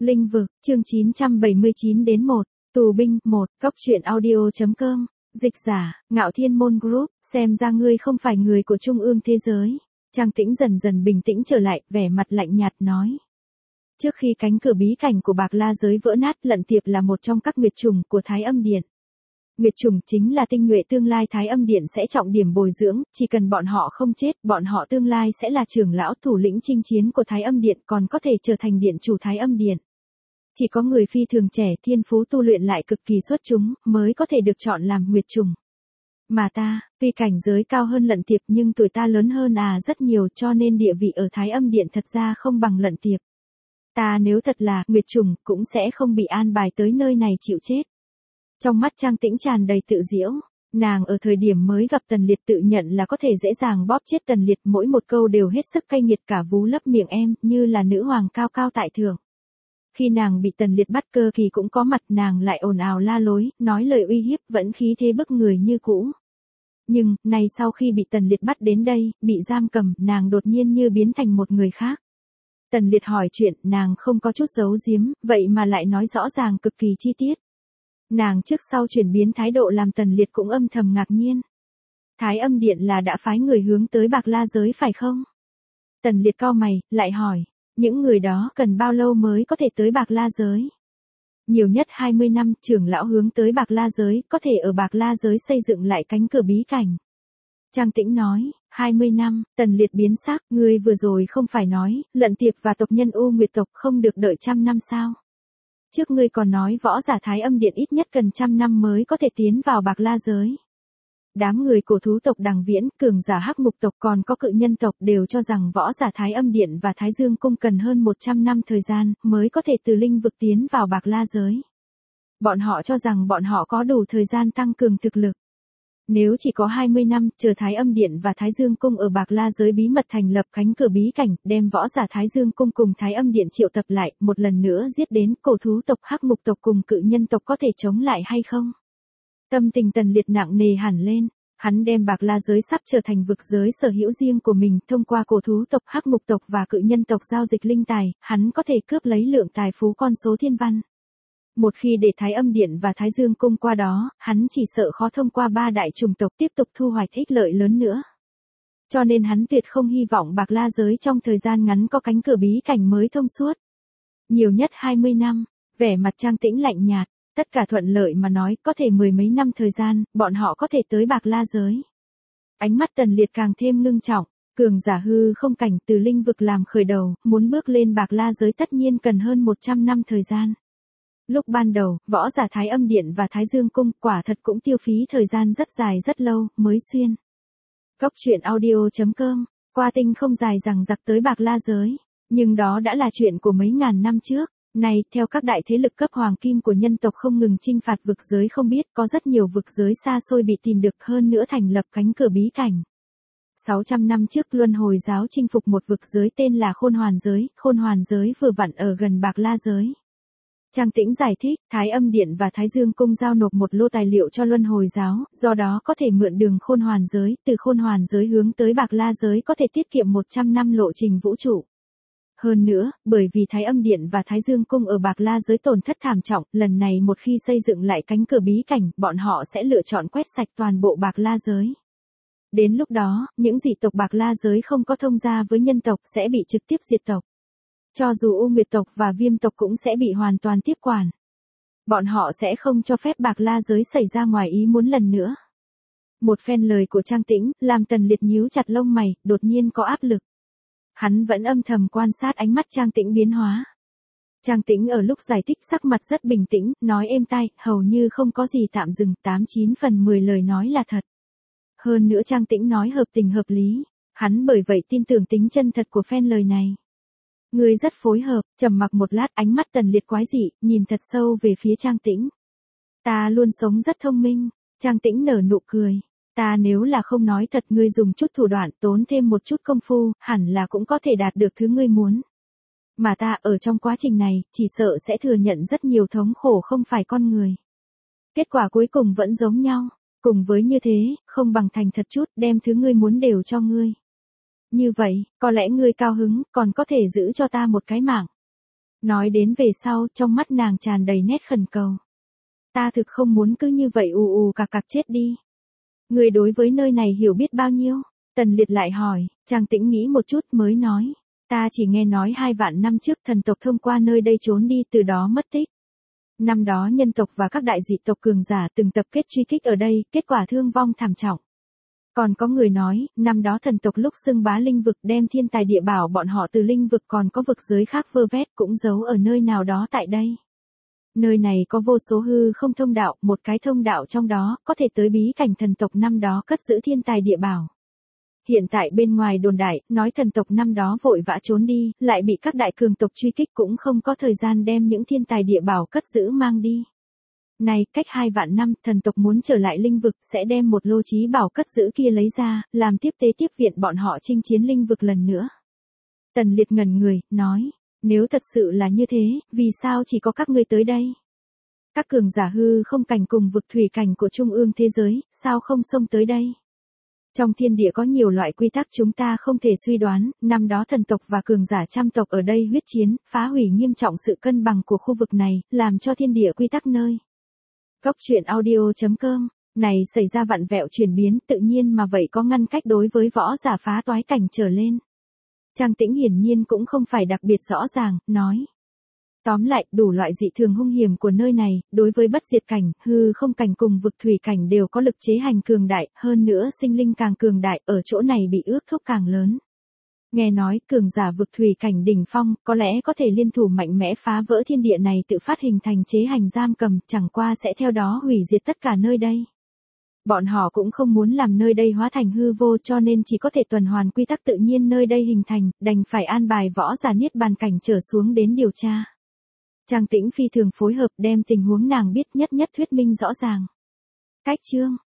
Linh vực, chương 979 đến 1, tù binh 1, góc truyện audio.com, dịch giả, Ngạo Thiên Môn Group, xem ra ngươi không phải người của trung ương thế giới. Trang Tĩnh dần dần bình tĩnh trở lại, vẻ mặt lạnh nhạt nói. Trước khi cánh cửa bí cảnh của Bạc La giới vỡ nát, Lận Tiệp là một trong các nguyệt trùng của Thái Âm Điện. Nguyệt trùng chính là tinh nhuệ tương lai Thái Âm Điện sẽ trọng điểm bồi dưỡng, chỉ cần bọn họ không chết, bọn họ tương lai sẽ là trưởng lão thủ lĩnh chinh chiến của Thái Âm Điện, còn có thể trở thành điện chủ Thái Âm Điện. Chỉ có người phi thường trẻ thiên phú tu luyện lại cực kỳ xuất chúng, mới có thể được chọn làm nguyệt trùng. Mà ta, tuy cảnh giới cao hơn Lận Tiệp nhưng tuổi ta lớn hơn rất nhiều, cho nên địa vị ở Thái Âm Điện thật ra không bằng Lận Tiệp. Ta nếu thật là nguyệt trùng, cũng sẽ không bị an bài tới nơi này chịu chết. Trong mắt Trang Tĩnh tràn đầy tự giễu, nàng ở thời điểm mới gặp Tần Liệt tự nhận là có thể dễ dàng bóp chết Tần Liệt, mỗi một câu đều hết sức cay nghiệt, cả vú lấp miệng em, như là nữ hoàng cao cao tại thượng. Khi nàng bị Tần Liệt bắt, Cơ Kỳ cũng có mặt, nàng lại ồn ào la lối, nói lời uy hiếp, vẫn khí thế bức người như cũ. Nhưng, nay sau khi bị Tần Liệt bắt đến đây, bị giam cầm, nàng đột nhiên như biến thành một người khác. Tần Liệt hỏi chuyện, nàng không có chút giấu giếm, vậy mà lại nói rõ ràng cực kỳ chi tiết. Nàng trước sau chuyển biến thái độ làm Tần Liệt cũng âm thầm ngạc nhiên. Thái Âm Điện là đã phái người hướng tới Bạc La giới phải không? Tần Liệt cau mày, lại hỏi, những người đó cần bao lâu mới có thể tới Bạc La giới? Nhiều nhất 20 năm, trưởng lão hướng tới Bạc La giới, có thể ở Bạc La giới xây dựng lại cánh cửa bí cảnh. Trang Tĩnh nói, 20 năm, Tần Liệt biến sắc, ngươi vừa rồi không phải nói, Lận Tiệp và tộc nhân U Nguyệt tộc không được đợi 100 năm sao? Trước ngươi còn nói võ giả Thái Âm Điện ít nhất cần 100 năm mới có thể tiến vào Bạc La giới. Đám người cổ thú tộc Đằng Viễn, cường giả Hắc Mục tộc còn có cự nhân tộc đều cho rằng võ giả Thái Âm Điện và Thái Dương cung cần hơn 100 năm thời gian mới có thể từ linh vực tiến vào Bạc La giới. Bọn họ cho rằng bọn họ có đủ thời gian tăng cường thực lực. Nếu chỉ có 20 năm, chờ Thái Âm Điện và Thái Dương cung ở Bạc La giới bí mật thành lập cánh cửa bí cảnh, đem võ giả Thái Dương cung cùng Thái Âm Điện triệu tập lại, một lần nữa giết đến, cổ thú tộc Hắc Mục tộc cùng cự nhân tộc có thể chống lại hay không? Tâm tình Tần Liệt nặng nề hẳn lên, hắn đem Bạc La giới sắp trở thành vực giới sở hữu riêng của mình, thông qua cổ thú tộc Hắc Mục tộc và cự nhân tộc giao dịch linh tài, hắn có thể cướp lấy lượng tài phú con số thiên văn. Một khi để Thái Âm Điện và Thái Dương cung qua đó, hắn chỉ sợ khó thông qua ba đại chủng tộc tiếp tục thu hoạch ích lợi lớn nữa. Cho nên hắn tuyệt không hy vọng Bạc La giới trong thời gian ngắn có cánh cửa bí cảnh mới thông suốt. Nhiều nhất 20 năm, vẻ mặt Trang Tĩnh lạnh nhạt, tất cả thuận lợi mà nói, có thể 10 mấy năm thời gian, bọn họ có thể tới Bạc La giới. Ánh mắt Tần Liệt càng thêm ngưng trọng, cường giả hư không cảnh từ linh vực làm khởi đầu, muốn bước lên Bạc La giới tất nhiên cần hơn 100 năm thời gian. Lúc ban đầu, võ giả Thái Âm Điện và Thái Dương cung quả thật cũng tiêu phí thời gian rất dài rất lâu, mới xuyên. Góc truyện audio.com, qua tinh không dài rằng giặc tới Bạc La giới, nhưng đó đã là chuyện của mấy ngàn năm trước. Này, theo các đại thế lực cấp hoàng kim của nhân tộc không ngừng chinh phạt vực giới, không biết có rất nhiều vực giới xa xôi bị tìm được, hơn nữa thành lập cánh cửa bí cảnh. 600 năm trước Luân Hồi giáo chinh phục một vực giới tên là Khôn Hoàn giới vừa vặn ở gần Bạc La giới. Trang Tĩnh giải thích, Thái Âm Điện và Thái Dương cung giao nộp một lô tài liệu cho Luân Hồi giáo, do đó có thể mượn đường Khôn Hoàn giới, từ Khôn Hoàn giới hướng tới Bạc La giới có thể tiết kiệm 100 năm lộ trình vũ trụ. Hơn nữa, bởi vì Thái Âm Điện và Thái Dương cung ở Bạc La giới tổn thất thảm trọng, lần này một khi xây dựng lại cánh cửa bí cảnh, bọn họ sẽ lựa chọn quét sạch toàn bộ Bạc La giới. Đến lúc đó, những dị tộc Bạc La giới không có thông gia với nhân tộc sẽ bị trực tiếp diệt tộc. Cho dù U Nguyệt tộc và Viêm tộc cũng sẽ bị hoàn toàn tiếp quản. Bọn họ sẽ không cho phép Bạc La giới xảy ra ngoài ý muốn lần nữa. Một phen lời của Trang Tĩnh, làm Tần Liệt nhíu chặt lông mày, đột nhiên có áp lực. Hắn vẫn âm thầm quan sát ánh mắt Trang Tĩnh biến hóa. Trang Tĩnh ở lúc giải thích sắc mặt rất bình tĩnh, nói êm tai, hầu như không có gì tạm dừng, 89 phần 10 lời nói là thật. Hơn nữa Trang Tĩnh nói hợp tình hợp lý, hắn bởi vậy tin tưởng tính chân thật của phen lời này. Ngươi rất phối hợp, trầm mặc một lát, ánh mắt Tần Liệt quái dị, nhìn thật sâu về phía Trang Tĩnh. Ta luôn sống rất thông minh, Trang Tĩnh nở nụ cười. Ta nếu là không nói thật, ngươi dùng chút thủ đoạn, tốn thêm một chút công phu, hẳn là cũng có thể đạt được thứ ngươi muốn. Mà ta ở trong quá trình này, chỉ sợ sẽ thừa nhận rất nhiều thống khổ không phải con người. Kết quả cuối cùng vẫn giống nhau, cùng với như thế, không bằng thành thật chút, đem thứ ngươi muốn đều cho ngươi. Như vậy, có lẽ ngươi cao hứng, còn có thể giữ cho ta một cái mạng. Nói đến về sau, trong mắt nàng tràn đầy nét khẩn cầu. Ta thực không muốn cứ như vậy ù cạc cạc chết đi. Người đối với nơi này hiểu biết bao nhiêu? Tần Liệt lại hỏi, Trang Tĩnh nghĩ một chút mới nói. Ta chỉ nghe nói 2 vạn năm trước thần tộc thông qua nơi đây trốn đi từ đó mất tích. Năm đó nhân tộc và các đại dị tộc cường giả từng tập kết truy kích ở đây, kết quả thương vong thảm trọng. Còn có người nói, năm đó thần tộc lúc xưng bá linh vực đem thiên tài địa bảo bọn họ từ linh vực còn có vực giới khác vơ vét cũng giấu ở nơi nào đó tại đây. Nơi này có vô số hư không thông đạo, một cái thông đạo trong đó có thể tới bí cảnh thần tộc năm đó cất giữ thiên tài địa bảo. Hiện tại bên ngoài đồn đại, nói thần tộc năm đó vội vã trốn đi, lại bị các đại cường tộc truy kích cũng không có thời gian đem những thiên tài địa bảo cất giữ mang đi. Này, cách 2 vạn năm, thần tộc muốn trở lại linh vực, sẽ đem một lô trí bảo cất giữ kia lấy ra, làm tiếp tế tiếp viện bọn họ chinh chiến linh vực lần nữa. Tần Liệt ngẩn người, nói, nếu thật sự là như thế, vì sao chỉ có các ngươi tới đây? Các cường giả hư không cảnh cùng vực thủy cảnh của trung ương thế giới, sao không xông tới đây? Trong thiên địa có nhiều loại quy tắc chúng ta không thể suy đoán, năm đó thần tộc và cường giả trăm tộc ở đây huyết chiến, phá hủy nghiêm trọng sự cân bằng của khu vực này, làm cho thiên địa quy tắc nơi. Góc truyện audio.com, này xảy ra vặn vẹo chuyển biến tự nhiên mà vậy có ngăn cách đối với võ giả phá toái cảnh trở lên. Trang Tĩnh hiển nhiên cũng không phải đặc biệt rõ ràng, nói. Tóm lại, đủ loại dị thường hung hiểm của nơi này, đối với bất diệt cảnh, hư không cảnh cùng vực thủy cảnh đều có lực chế hành cường đại, hơn nữa sinh linh càng cường đại, ở chỗ này bị ước thúc càng lớn. Nghe nói, cường giả vực thủy cảnh đỉnh phong, có lẽ có thể liên thủ mạnh mẽ phá vỡ thiên địa này tự phát hình thành chế hành giam cầm, chẳng qua sẽ theo đó hủy diệt tất cả nơi đây. Bọn họ cũng không muốn làm nơi đây hóa thành hư vô cho nên chỉ có thể tuần hoàn quy tắc tự nhiên nơi đây hình thành, đành phải an bài võ giả niết bàn cảnh trở xuống đến điều tra. Trang Tĩnh phi thường phối hợp đem tình huống nàng biết nhất nhất thuyết minh rõ ràng. Cách chương